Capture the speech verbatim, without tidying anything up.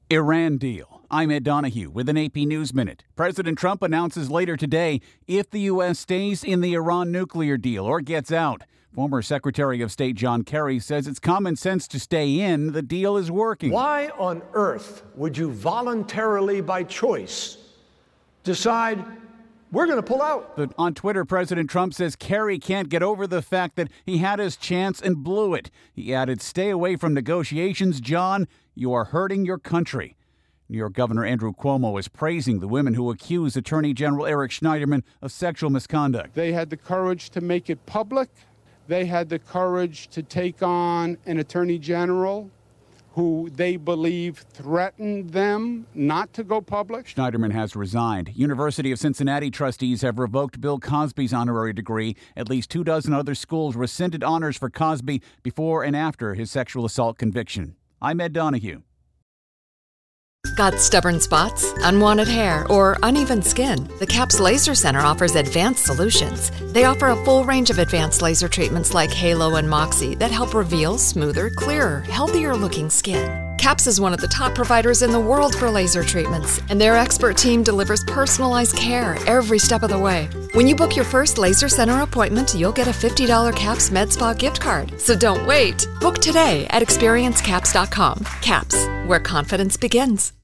Iran deal. I'm Ed Donahue with an A P News Minute. President Trump announces later today if the U S stays in the Iran nuclear deal or gets out. Former Secretary of State John Kerry says it's common sense to stay in. The deal is working. Why on earth would you voluntarily, by choice, decide we're going to pull out? But on Twitter, President Trump says Kerry can't get over the fact that he had his chance and blew it. He added, "Stay away from negotiations, John. You are hurting your country." New York Governor Andrew Cuomo is praising the women who accuse Attorney General Eric Schneiderman of sexual misconduct. They had the courage to make it public. They had the courage to take on an Attorney General who they believe threatened them not to go public. Schneiderman has resigned. University of Cincinnati trustees have revoked Bill Cosby's honorary degree. At least two dozen other schools rescinded honors for Cosby before and after his sexual assault conviction. I'm Ed Donahue. Got stubborn spots, unwanted hair, or uneven skin? The CAPS Laser Center offers advanced solutions. They offer a full range of advanced laser treatments like Halo and Moxie that help reveal smoother, clearer, healthier-looking skin. CAPS is one of the top providers in the world for laser treatments, and their expert team delivers personalized care every step of the way. When you book your first Laser Center appointment, you'll get a fifty dollars CAPS MedSpa gift card. So don't wait. Book today at experience caps dot com. CAPS, where confidence begins.